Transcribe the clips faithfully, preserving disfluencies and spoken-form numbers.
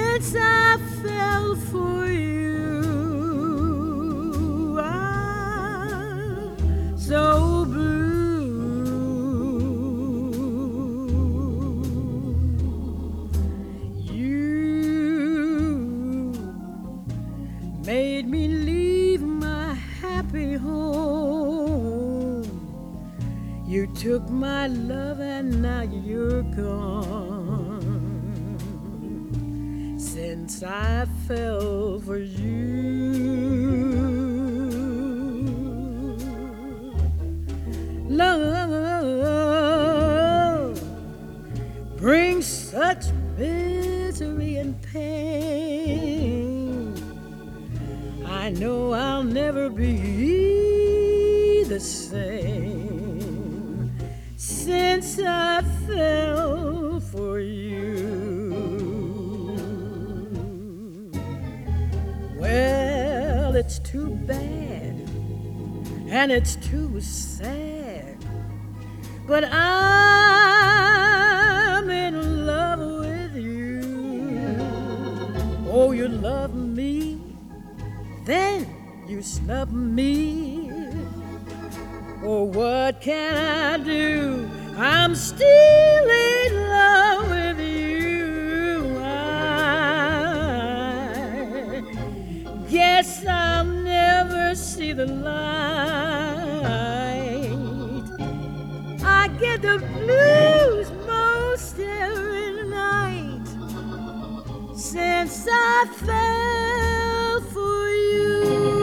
since I fell for you. I'm so blue. You made me leave my happy home. You took my love and now you're gone. Since I fell for you, love brings such misery and pain. I know I'll never be the same since I fell for you. Well, it's too bad and it's too sad, but I'm in love with you. Oh, you love me, then you snub me. Oh, what can I do? I'm still in love with you. I guess I'll never see the light. I get the blues most every night since I fell for you.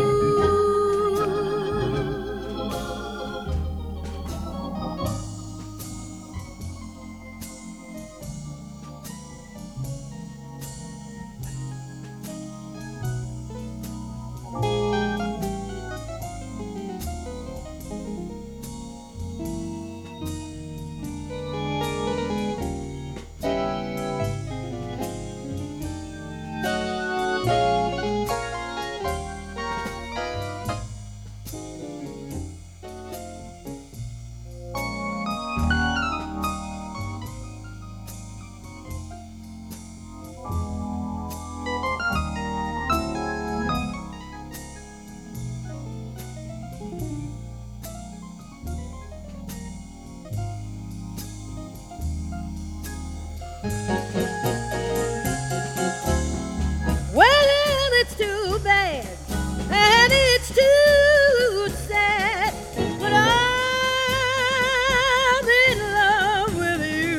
Well, it's too bad and it's too sad, but I'm in love with you.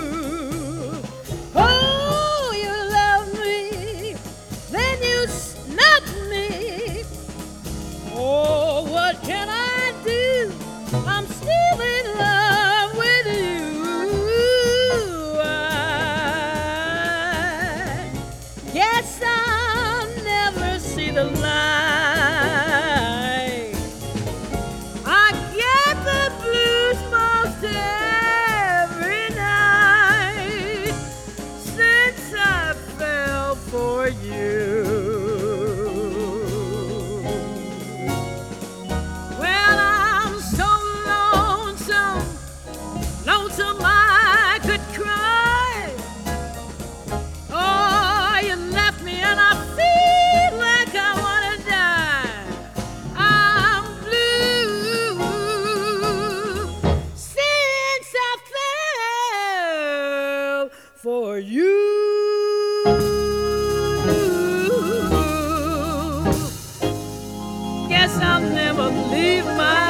Oh, you love me, then you snub me. Oh, what can I do? I'm still in love with you. I guess I'll never see the light. I get the blues most every night since I fell for you. Well, I'm so lonesome, lonesome I could cry. Oh, you left me and I feel like I wanna die. I'm blue since I fell for you. Guess I'll never leave my